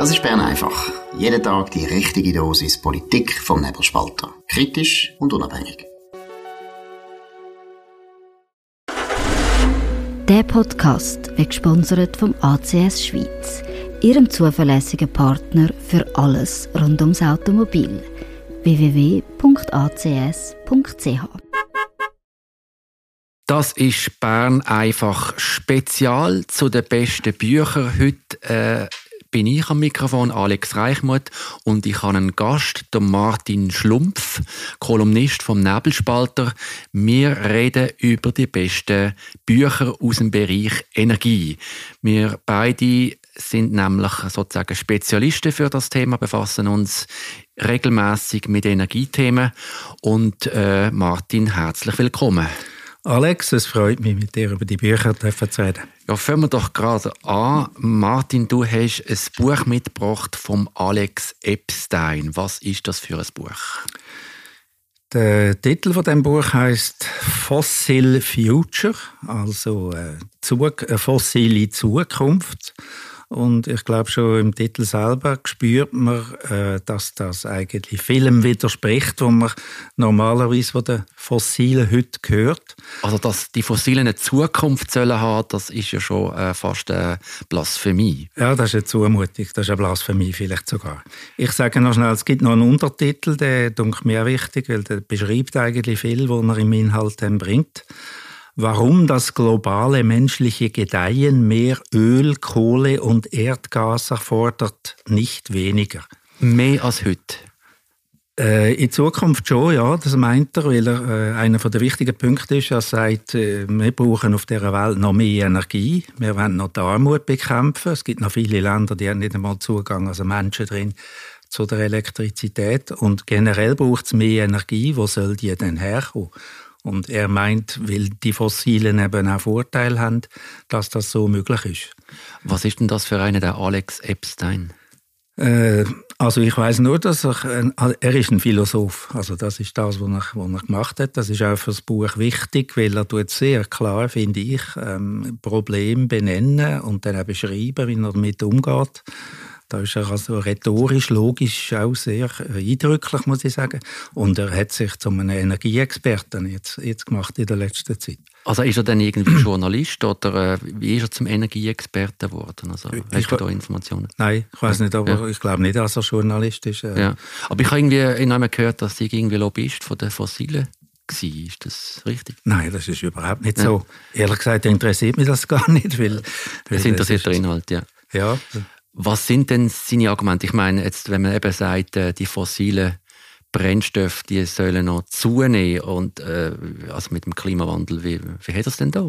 Das ist Bern einfach. Jeden Tag die richtige Dosis Politik vom Nebelspalter. Kritisch und unabhängig. Der Podcast wird gesponsert vom ACS Schweiz, Ihrem zuverlässigen Partner für alles rund ums Automobil. www.acs.ch. Das ist Bern einfach Spezial zu den besten Büchern. Heute bin ich am Mikrofon, Alex Reichmuth, und ich habe einen Gast, den Martin Schlumpf, Kolumnist vom Nebelspalter. Wir reden über die besten Bücher aus dem Bereich Energie. Wir beide sind nämlich sozusagen Spezialisten für das Thema, befassen uns regelmäßig mit Energiethemen. Und Martin, herzlich willkommen. Alex, es freut mich, mit dir über die Bücher zu reden. Ja, fangen wir doch gerade an. Martin, du hast ein Buch mitgebracht vom Alex Epstein. Was ist das für ein Buch? Der Titel von dem Buch heisst Fossil Future, also fossile Zukunft. Und ich glaube, schon im Titel selber spürt man, dass das eigentlich vielem widerspricht, was man normalerweise von den Fossilen heute hört. Also, dass die Fossilen eine Zukunft sollen haben, das ist ja schon fast eine Blasphemie. Ja, das ist eine Zumutung, das ist eine Blasphemie vielleicht sogar. Ich sage noch schnell, es gibt noch einen Untertitel, der denke mir wichtig, weil der beschreibt eigentlich viel, was er im Inhalt bringt. Warum das globale menschliche Gedeihen mehr Öl, Kohle und Erdgas erfordert, nicht weniger. Mehr als heute? In Zukunft schon, ja, das meint er, weil er einer der wichtigen Punkte ist. Er sagt, wir brauchen auf dieser Welt noch mehr Energie, wir wollen noch die Armut bekämpfen. Es gibt noch viele Länder, die haben nicht einmal Zugang, also Menschen drin, zu der Elektrizität. Und generell braucht es mehr Energie. Wo soll die denn herkommen? Und er meint, weil die Fossilen eben auch Vorteile haben, dass das so möglich ist. Was ist denn das für einen, der Alex Epstein? Also ich weiss nur, dass er ist ein Philosoph. Also das ist das, was er gemacht hat. Das ist auch für das Buch wichtig, weil er tut sehr klar, finde ich, Probleme benennen und dann auch beschreiben, wie er damit umgeht. Da ist er also rhetorisch, logisch auch sehr eindrücklich, muss ich sagen. Und er hat sich zu einem Energieexperten jetzt gemacht in der letzten Zeit. Also ist er dann irgendwie Journalist oder wie ist er zum Energieexperten geworden? Also, hast du da Informationen? Nein, ich weiss nicht, aber ich glaube nicht, dass er Journalist ist. Ja. Aber ich habe irgendwie in einem gehört, dass sie irgendwie Lobbyist von den Fossilen war. Ist das richtig? Nein, das ist überhaupt nicht so. Ehrlich gesagt interessiert mich das gar nicht. Es interessiert der Inhalt, ja. Ja. Was sind denn seine Argumente? Ich meine, jetzt, wenn man eben sagt, die fossilen Brennstoffe, die sollen noch zunehmen und also mit dem Klimawandel, wie hat er es denn da?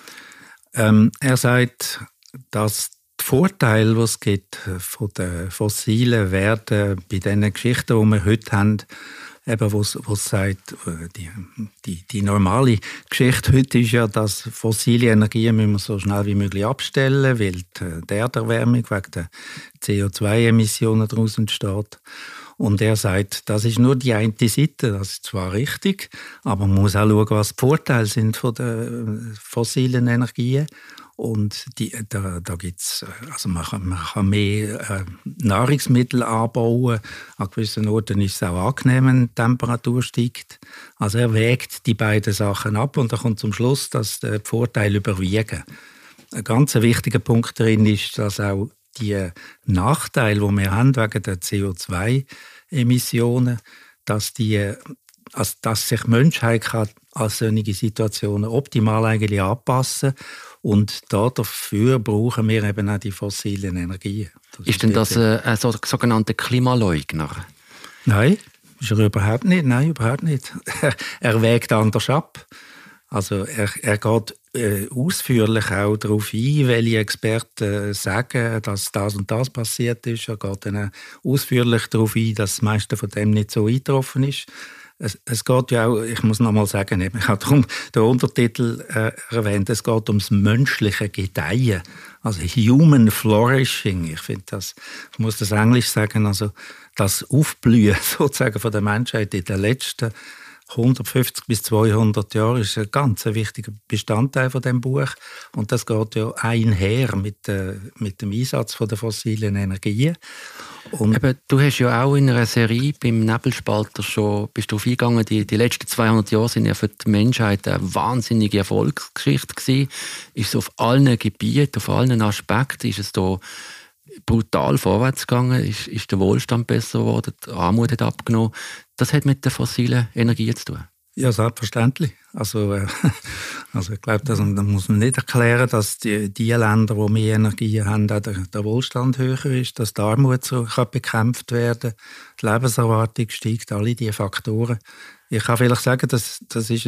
Er sagt, dass die Vorteile, die es gibt von den Fossilen, werden bei den Geschichten, die wir heute haben, eben, wo es sagt, die normale Geschichte heute ist ja, dass fossile Energien müssen wir so schnell wie möglich abstellen, weil die Erderwärmung wegen der CO2-Emissionen daraus entsteht. Und er sagt, das ist nur die eine Seite, das ist zwar richtig, aber man muss auch schauen, was die Vorteile sind von den fossilen Energien. Und da gibt's, also man kann mehr Nahrungsmittel anbauen. An gewissen Orten ist es auch angenehm, wenn die Temperatur steigt. Also er wägt die beiden Sachen ab und er kommt zum Schluss, dass die Vorteile überwiegen. Ein ganz wichtiger Punkt darin ist, dass auch die Nachteile, die wir haben wegen der CO2-Emissionen, dass sich die Menschheit kann an solche Situationen optimal eigentlich anpassen kann. Und dafür brauchen wir eben auch die fossilen Energien. Ist denn das ein sogenannter Klimaleugner? Nein, ist er überhaupt nicht. Nein, überhaupt nicht. Er wägt anders ab. Also er geht ausführlich auch darauf ein, welche Experten sagen, dass das und das passiert ist. Er geht dann ausführlich darauf ein, dass das meiste von dem nicht so eingetroffen ist. Es geht ja auch, ich muss noch mal sagen, ich habe darum den Untertitel erwähnt, es geht ums menschliche Gedeihen, also Human Flourishing. Ich finde das, ich muss das Englisch sagen, also das Aufblühen sozusagen von der Menschheit in den letzten 150 bis 200 Jahren ist ein ganz wichtiger Bestandteil von dem Buch. Und das geht ja einher mit dem Einsatz von der fossilen Energien. Und eben, du hast ja auch in einer Serie beim Nebelspalter schon bist du eingegangen, die letzten 200 Jahre sind ja für die Menschheit eine wahnsinnige Erfolgsgeschichte gewesen. Ist es auf allen Gebieten, auf allen Aspekten, ist es da brutal vorwärts gegangen, ist der Wohlstand besser geworden, die Armut hat abgenommen. Das hat mit der fossilen Energie zu tun. Ja, selbstverständlich. Also ich glaube, da muss man nicht erklären, dass die Länder, die mehr Energie haben, auch der Wohlstand höher ist, dass die Armut so bekämpft werden kann, die Lebenserwartung steigt, alle diese Faktoren. Ich kann vielleicht sagen, das ist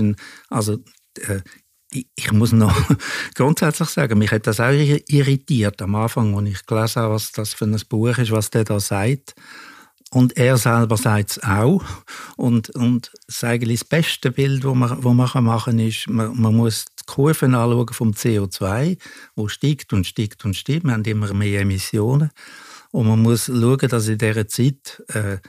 ich muss noch grundsätzlich sagen, mich hat das auch irritiert am Anfang, als ich gelesen habe, was das für ein Buch ist, was der da sagt. Und er selber sagt es auch. Und das beste Bild, das man machen kann, ist, man muss die Kurven anschauen vom CO2, wo steigt und steigt und steigt. Wir haben immer mehr Emissionen. Und man muss schauen, dass in dieser Zeit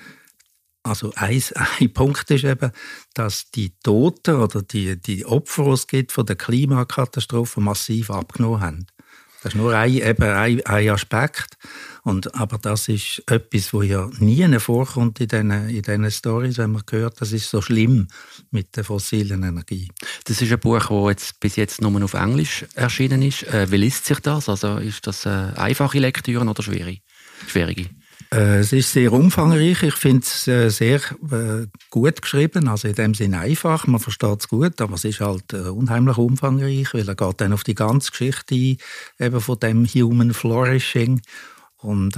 ein Punkt ist eben, dass die Toten oder die Opfer, die es gibt von der Klimakatastrophe, massiv abgenommen haben. Das ist nur ein Aspekt. Aber das ist etwas, was ja nie vorkommt in diesen Storys, wenn man hört, das ist so schlimm mit der fossilen Energie. Das ist ein Buch, das bis jetzt nur auf Englisch erschienen ist. Wie liest sich das? Also ist das eine einfache Lektüre oder schwierige? Es ist sehr umfangreich. Ich finde es sehr gut geschrieben. Also in dem Sinne einfach. Man versteht es gut, aber es ist halt unheimlich umfangreich, weil er geht dann auf die ganze Geschichte ein, eben von dem Human Flourishing. Und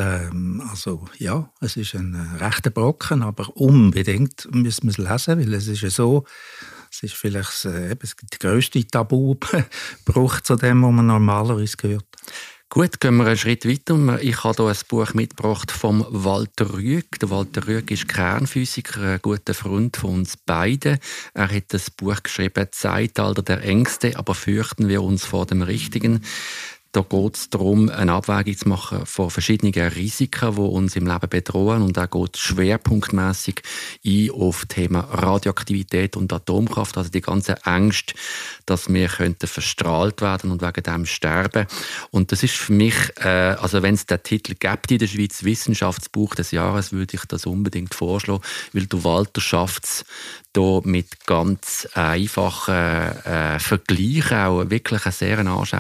es ist ein rechter Brocken, aber unbedingt müssen wir es lesen, weil es ist ja so, es ist vielleicht der grösste Tabubruch zu dem, was man normalerweise hört. Gut, gehen wir einen Schritt weiter. Ich habe hier ein Buch mitgebracht vom Walter Rüegg. Der Walter Rüegg ist Kernphysiker, ein guter Freund von uns beiden. Er hat das Buch geschrieben, «Zeitalter der Ängste, aber fürchten wir uns vor dem Richtigen». Da geht es darum, eine Abwägung zu machen von verschiedenen Risiken, die uns im Leben bedrohen. Und da geht es schwerpunktmässig ein auf das Thema Radioaktivität und Atomkraft, also die ganze Angst, dass wir verstrahlt werden und wegen dem sterben. Und das ist für mich, also wenn es den Titel gibt in der Schweiz, Wissenschaftsbuch des Jahres, würde ich das unbedingt vorschlagen, weil der Walter schafft es, hier mit ganz einfachen Vergleichen auch wirklich eine sehr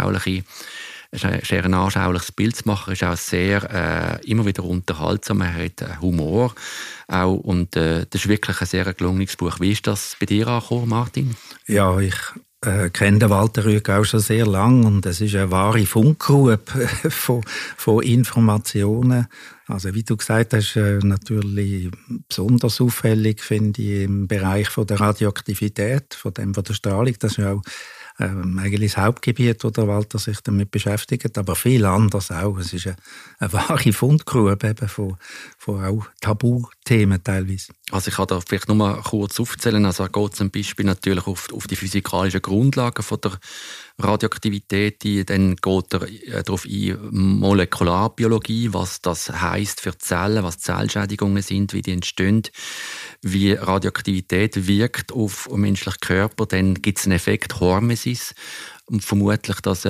anschauliches Bild zu machen, ist auch sehr immer wieder unterhaltsam. Er hat Humor auch, und das ist wirklich ein sehr gelungenes Buch. Wie ist das bei dir angekommen, Martin? Ja, ich kenne den Walter Rüegg auch schon sehr lange und es ist eine wahre Funkgrube von Informationen. Also wie du gesagt hast, natürlich besonders auffällig finde ich im Bereich von der Radioaktivität, von der Strahlung. Das ist ja auch eigentlich das Hauptgebiet, wo der Walter sich damit beschäftigt, aber viel anders auch. Es ist eine wahre Fundgrube eben von auch Tabuthemen teilweise. Also ich kann da vielleicht nur mal kurz aufzählen. Also er geht zum Beispiel natürlich auf die physikalischen Grundlagen von der Radioaktivität. Dann geht er darauf ein, Molekularbiologie, was das heisst für Zellen, was Zellschädigungen sind, wie die entstehen, wie Radioaktivität wirkt auf den menschlichen Körper. Dann gibt es einen Effekt Hormesis. Und vermutlich, dass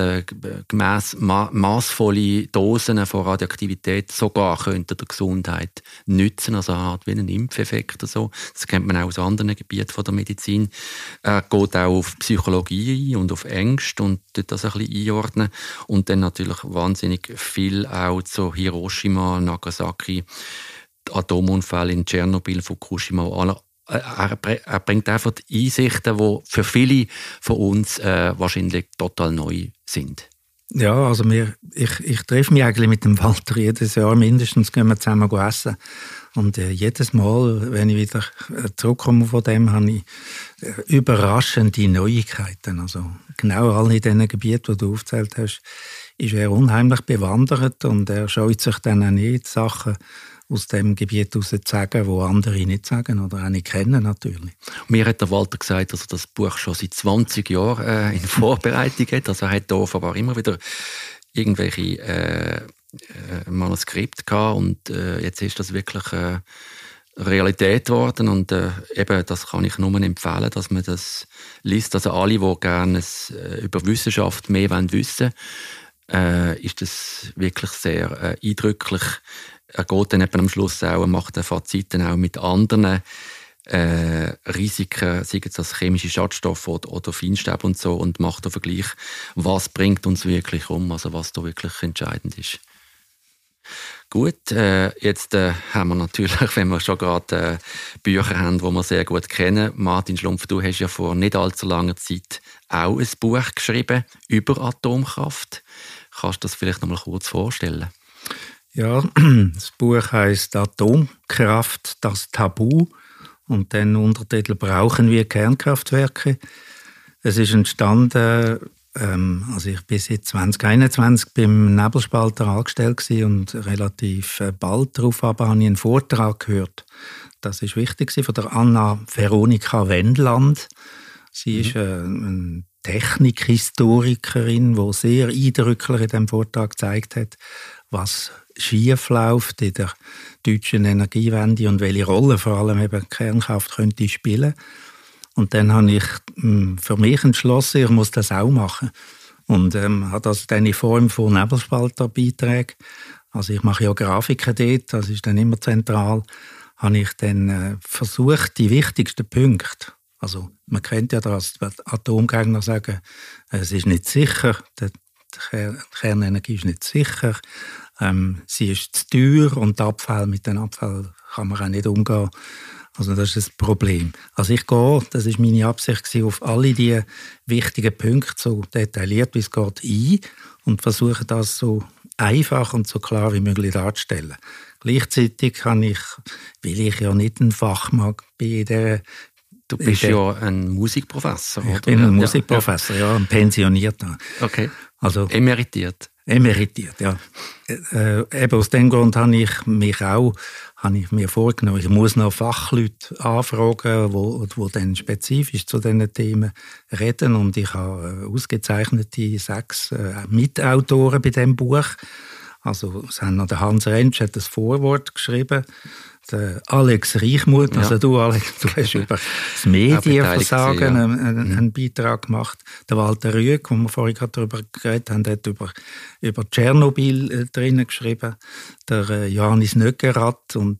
massvolle Dosen von Radioaktivität sogar könnte der Gesundheit nützen, also eine Art wie einen Impfeffekt oder so. Das kennt man auch aus anderen Gebieten von der Medizin. Er geht auch auf Psychologie ein und auf Ängste und tut das ein bisschen einordnen. Und dann natürlich wahnsinnig viel auch zu Hiroshima, Nagasaki, Atomunfälle in Tschernobyl, Fukushima, er bringt einfach die Einsichten, die für viele von uns wahrscheinlich total neu sind. Ja, also ich treffe mich eigentlich mit dem Walter jedes Jahr mindestens, gehen wir zusammen essen. Und jedes Mal, wenn ich wieder zurückkomme von dem, habe ich überraschende Neuigkeiten. Also genau alle in diesen Gebieten, die du aufgezählt hast, ist er unheimlich bewandert und er scheut sich dann auch nicht, Sachen aus dem Gebiet heraus zu sagen, wo andere nicht sagen oder auch nicht kennen natürlich. Mir hat der Walter gesagt, dass er das Buch schon seit 20 Jahren in Vorbereitung hat. Also er hat da offenbar immer wieder irgendwelche Manuskripte gehabt und jetzt ist das wirklich Realität geworden und eben, das kann ich nur empfehlen, dass man das liest. Also alle, die gerne über Wissenschaft mehr wissen wollen, ist das wirklich sehr eindrücklich. Er geht dann eben am Schluss auch, macht Faziten auch mit anderen Risiken, sei es als chemische Schadstoffe oder Feinstaub und so, und macht einen Vergleich, was bringt uns wirklich um, also was da wirklich entscheidend ist. Gut, jetzt haben wir natürlich, wenn wir schon gerade Bücher haben, die wir sehr gut kennen. Martin Schlumpf, du hast ja vor nicht allzu langer Zeit auch ein Buch geschrieben über Atomkraft. Kannst du das vielleicht noch mal kurz vorstellen? Ja, das Buch heisst «Atomkraft, das Tabu» und dann Untertitel «Brauchen wir Kernkraftwerke?». Es ist entstanden, also ich bin seit 2021 beim Nebelspalter angestellt und relativ bald darauf habe ich einen Vortrag gehört. Das ist wichtig von der Anna Veronika Wendland. Sie ist eine Technikhistorikerin, die sehr eindrücklich in diesem Vortrag gezeigt hat, was schief läuft in der deutschen Energiewende und welche Rolle vor allem eben Kernkraft könnte spielen. Und dann habe ich für mich entschlossen, ich muss das auch machen. Und habe das dann in Form von Nebelspalter-Beiträgen, also ich mache ja Grafiken dort, das ist dann immer zentral, habe ich dann versucht, die wichtigsten Punkte, also man kennt ja das, die Atomgegner sagen, es ist nicht sicher, die Kernenergie ist nicht sicher, sie ist zu teuer und mit den Abfall kann man auch nicht umgehen. Also das ist das Problem. Also ich gehe, das ist meine Absicht, auf alle die wichtigen Punkte so detailliert wie es geht ein und versuche das so einfach und so klar wie möglich darzustellen. Gleichzeitig will ich ja nicht ein Fachmann bin. Du bist ja ein Musikprofessor, oder? Ich bin ein Musikprofessor, ja, ein Pensionierter. Okay, also emeritiert, ja. Eben aus dem Grund habe ich mir vorgenommen, ich muss noch Fachleute anfragen, die dann spezifisch zu diesen Themen reden. Und ich habe ausgezeichnete 6 Mitautoren bei diesem Buch. Also es haben noch der Hans Rentsch hat das Vorwort geschrieben, der Alex Reichmuth, also du Alex, du hast über das Medienversagen einen Beitrag gemacht. Der Walter Rüegg, wo wir vorhin gerade darüber geredet haben, hat über Tschernobyl drinnen geschrieben. Der Johannes Nöckerath und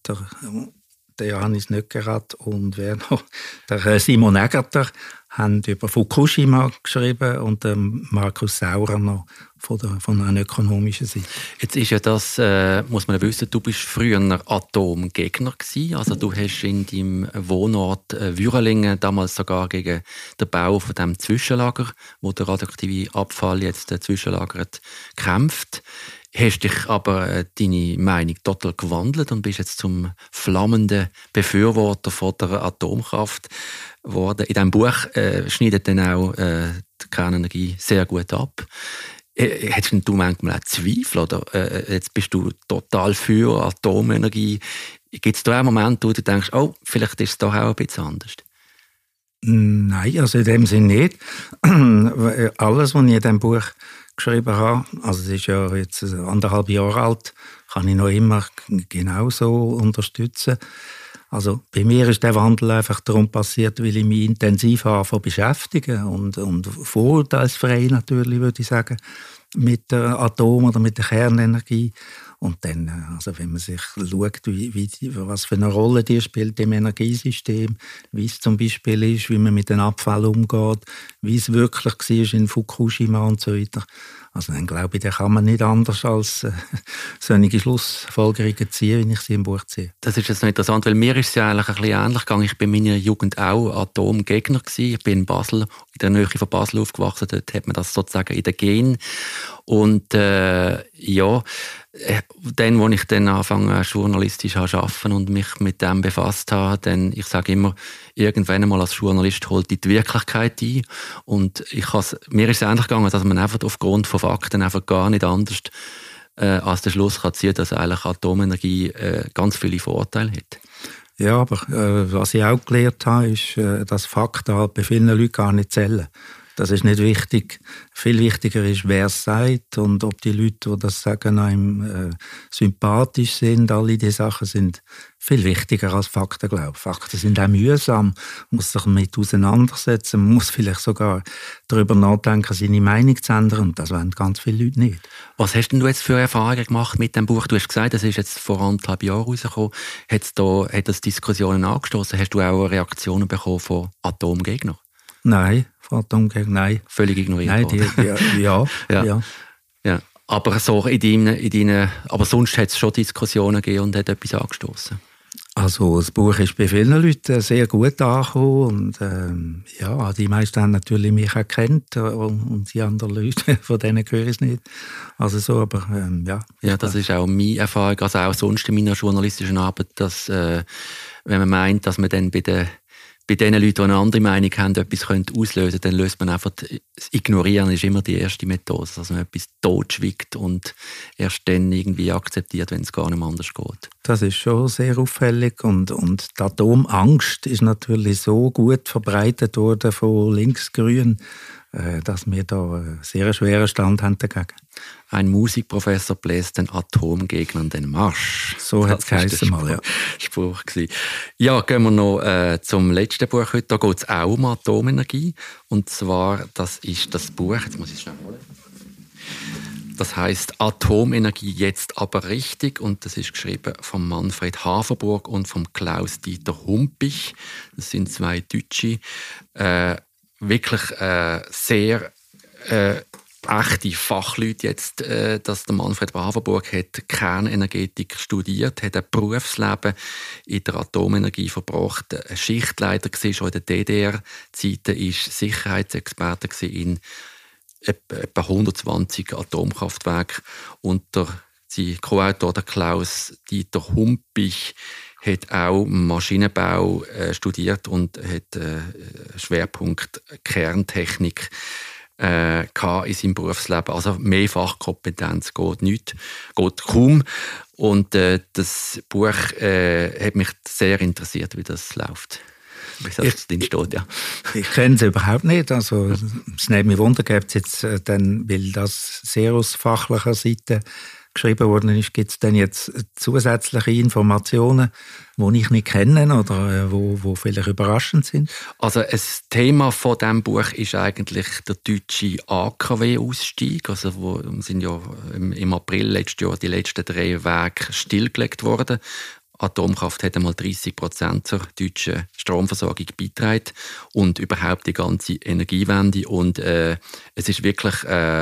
wer noch? Der Simon Egerter haben über Fukushima geschrieben und Markus Saurer noch von einer ökonomischen Seite. Jetzt ist ja das, muss man wissen, du bist früher ein Atomgegner gewesen. Also du hast in deinem Wohnort Würelingen damals sogar gegen den Bau von dem Zwischenlager, wo der radioaktive Abfall jetzt zwischenlagert, gekämpft. Hast dich aber deine Meinung total gewandelt und bist jetzt zum flammenden Befürworter von der Atomkraft geworden. In diesem Buch schneidet dann auch die Kernenergie sehr gut ab. Hättest du manchmal auch Zweifel? Oder jetzt bist du total für Atomenergie. Gibt es da auch Momente, wo du denkst, oh, vielleicht ist es doch auch ein bisschen anders? Nein, also in dem Sinne nicht. Alles, was ich in diesem Buch geschrieben habe, also es ist ja jetzt 1,5 Jahre alt, kann ich noch immer genauso unterstützen. Also bei mir ist der Wandel einfach darum passiert, weil ich mich intensiv beschäftige und vorurteilsfrei natürlich, würde ich sagen, mit der Atom- oder mit der Kernenergie. Und dann, also wenn man sich schaut, was für eine Rolle die spielt im Energiesystem, wie es zum Beispiel ist, wie man mit dem Abfall umgeht, wie es wirklich war in Fukushima und so weiter. Also dann glaube ich, da kann man nicht anders als solche Schlussfolgerungen ziehen, wie ich sie im Buch ziehe. Das ist jetzt noch interessant, weil mir ist es ja eigentlich ein bisschen ähnlich gegangen. Ich bin in meiner Jugend auch Atomgegner gewesen. Ich bin in Basel, in der Nähe von Basel aufgewachsen. Dort hat man das sozusagen in den Genen. Und dann, als ich dann angefangen journalistisch zu arbeiten und mich mit dem befasst habe, dann, ich sage immer, irgendwann einmal als Journalist holt die Wirklichkeit ein. Und mir ist es ähnlich gegangen, dass man einfach aufgrund von Fakten einfach gar nicht anders als den Schluss kann ziehen, dass eigentlich Atomenergie ganz viele Vorteile hat. Ja, aber was ich auch gelernt habe, ist, dass Fakten bei vielen Leuten gar nicht zählen. Das ist nicht wichtig. Viel wichtiger ist, wer es sagt und ob die Leute, die das sagen, einem sympathisch sind. Alle diese Sachen sind viel wichtiger als Fakten, glaube ich. Fakten sind auch mühsam. Man muss sich damit auseinandersetzen. Man muss vielleicht sogar darüber nachdenken, seine Meinung zu ändern. Und das wollen ganz viele Leute nicht. Was hast denn du jetzt für Erfahrungen gemacht mit dem Buch? Du hast gesagt, das ist jetzt vor 1,5 Jahren rausgekommen. Hat das Diskussionen angestoßen? Hast du auch Reaktionen bekommen von Atomgegnern? Nein, von Atomgegnern, nein. Völlig ignoriert. Nein, ja. Aber so aber sonst hat es schon Diskussionen gegeben und hat etwas angestoßen. Also das Buch ist bei vielen Leuten sehr gut angekommen und die meisten haben natürlich mich erkannt und die anderen Leute, von denen höre ich es nicht. Also so, aber Ja, das ist auch meine Erfahrung, also auch sonst in meiner journalistischen Arbeit, dass wenn man meint, dass man dann bei den Leuten, die eine andere Meinung haben, etwas auslösen könnte, dann löst man einfach, das Ignorieren ist immer die erste Methode, dass man etwas totschwiegt und erst dann irgendwie akzeptiert, wenn es gar nicht mehr anders geht. Das ist schon sehr auffällig und die Atomangst ist natürlich so gut verbreitet worden von Linksgrün, dass wir da einen sehr schweren Stand haben dagegen. Ein Musikprofessor bläst den Atomgegnern den Marsch. So hat es geheißen mal, ja. Spruch gewesen. Ja, gehen wir noch zum letzten Buch heute. Da geht es auch um Atomenergie. Und zwar, das ist das Buch, jetzt muss ich es schnell holen. Das heisst Atomenergie jetzt aber richtig und das ist geschrieben von Manfred Haferburg und von Klaus-Dieter Humpich. Das sind 2 Deutsche. Wirklich sehr echte Fachleute jetzt, dass der Manfred Haferburg hat Kernenergetik studiert, hat ein Berufsleben in der Atomenergie verbracht, ein Schichtleiter war schon in der DDR-Zeiten, ist Sicherheitsexperte in etwa 120 Atomkraftwerken und sein Co-Autor, der Klaus-Dieter Humpich, hat auch Maschinenbau studiert und hat Schwerpunkt Kerntechnik in seinem Berufsleben. Also mehr Fachkompetenz geht kaum. Und das Buch hat mich sehr interessiert, wie das läuft. Wie das drin steht, ja. Ich kenne es überhaupt nicht. Also, es nimmt mich Wunder, gibt es jetzt dann, weil das sehr aus fachlicher Seite geschrieben worden ist, gibt es denn jetzt zusätzliche Informationen, die ich nicht kenne oder wo vielleicht überraschend sind? Also ein Thema von diesem Buch ist eigentlich der deutsche AKW-Ausstieg. Also wo sind ja im April letztes Jahr die letzten 3 Werke stillgelegt worden. Atomkraft hat einmal 30% zur deutschen Stromversorgung beigetragen und überhaupt die ganze Energiewende. Und es ist wirklich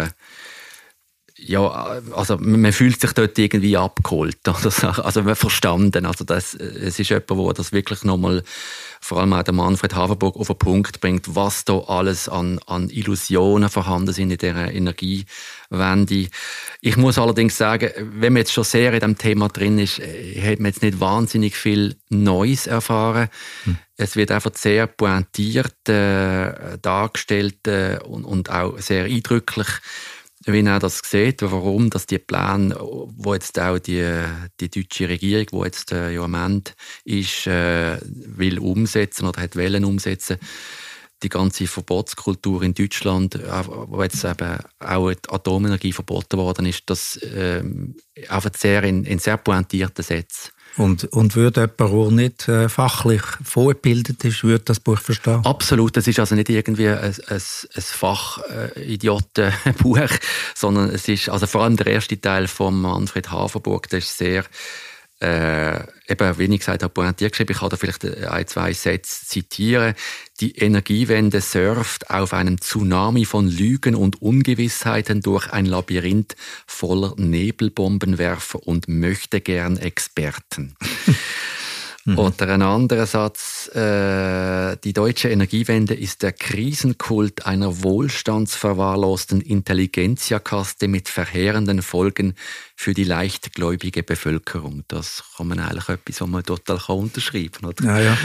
also man fühlt sich dort irgendwie abgeholt, also verstanden. Also es ist jemand, der das wirklich nochmal, vor allem auch der Manfred Haferburg, auf den Punkt bringt, was da alles an Illusionen vorhanden sind in dieser Energiewende. Ich muss allerdings sagen, wenn man jetzt schon sehr in diesem Thema drin ist, hat man jetzt nicht wahnsinnig viel Neues erfahren. Es wird einfach sehr pointiert dargestellt und auch sehr eindrücklich, wie er das sieht, warum dass die Pläne, wo jetzt auch die deutsche Regierung, die jetzt ja am Ende ist, will umsetzen oder hat wollen umsetzen, die ganze Verbotskultur in Deutschland, wo jetzt eben auch die Atomenergie verboten worden ist, das einfach sehr in sehr pointierten Sätzen. Und würde jemand, der nicht fachlich vorgebildet ist, würde das Buch verstehen? Absolut, das ist also nicht irgendwie ein Fachidiotenbuch, sondern es ist, also vor allem der erste Teil von Manfred Haferburg, der ist sehr, eben, wie ich gesagt habe, pointiert geschrieben. Ich kann da vielleicht 1-2 Sätze zitieren. Die Energiewende surft auf einem Tsunami von Lügen und Ungewissheiten durch ein Labyrinth voller Nebelbombenwerfer und Möchtegern-Experten. Oder ein anderer Satz, die deutsche Energiewende ist der Krisenkult einer wohlstandsverwahrlosten Intelligenzia-Kaste mit verheerenden Folgen für die leichtgläubige Bevölkerung. Das kann man eigentlich etwas, was man total unterschreiben kann. Oder? Ja.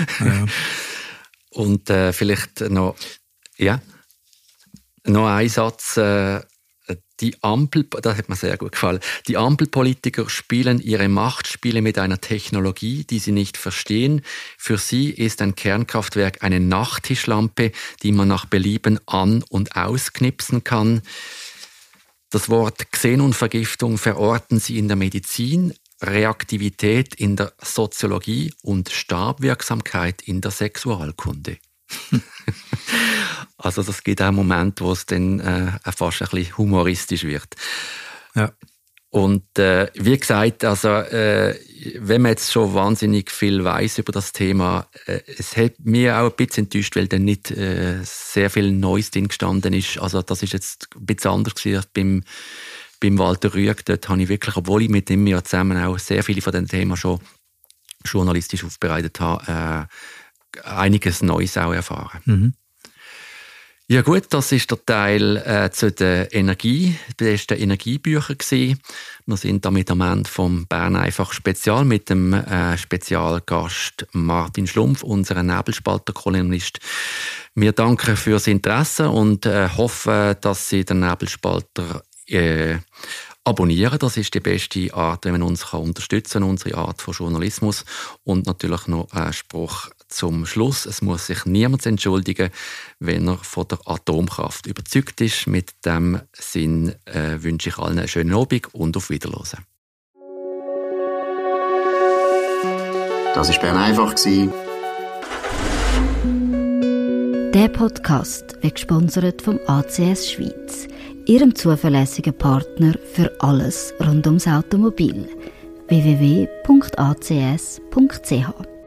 Und vielleicht noch ein Satz. Das hat mir sehr gut gefallen. Die Ampelpolitiker spielen ihre Machtspiele mit einer Technologie, die sie nicht verstehen. Für sie ist ein Kernkraftwerk eine Nachttischlampe, die man nach Belieben an- und ausknipsen kann. Das Wort Xenonvergiftung verorten sie in der Medizin, Reaktivität in der Soziologie und Stabwirksamkeit in der Sexualkunde. Also das gibt auch einen Moment, wo es dann fast ein bisschen humoristisch wird. Ja. Und wie gesagt, also, wenn man jetzt schon wahnsinnig viel weiss über das Thema, es hat mich auch ein bisschen enttäuscht, weil dann nicht sehr viel Neues drin gestanden ist. Also das ist jetzt ein bisschen anders gewesen als beim Walter Rüegg. Dort habe ich wirklich, obwohl ich mit ihm ja zusammen auch sehr viele von den Themen schon journalistisch aufbereitet habe, einiges Neues auch erfahren. Mhm. Ja gut, das ist der Teil zu der Energie, besten Energiebüchern gewesen. Wir sind damit am Ende vom Bern einfach Spezial mit dem Spezialgast Martin Schlumpf, unserem Nebelspalter-Kolumnist. Wir danken fürs Interesse und hoffen, dass Sie den Nebelspalter abonnieren. Das ist die beste Art, wenn man uns unterstützen kann, unsere Art von Journalismus. Und natürlich noch ein Spruch zum Schluss. Es muss sich niemand entschuldigen, wenn er von der Atomkraft überzeugt ist. Mit dem Sinn wünsche ich allen einen schönen Abend und auf Wiederhören. Das war Bern einfach. Der Podcast wird gesponsert vom ACS Schweiz, Ihrem zuverlässigen Partner für alles rund ums Automobil. www.acs.ch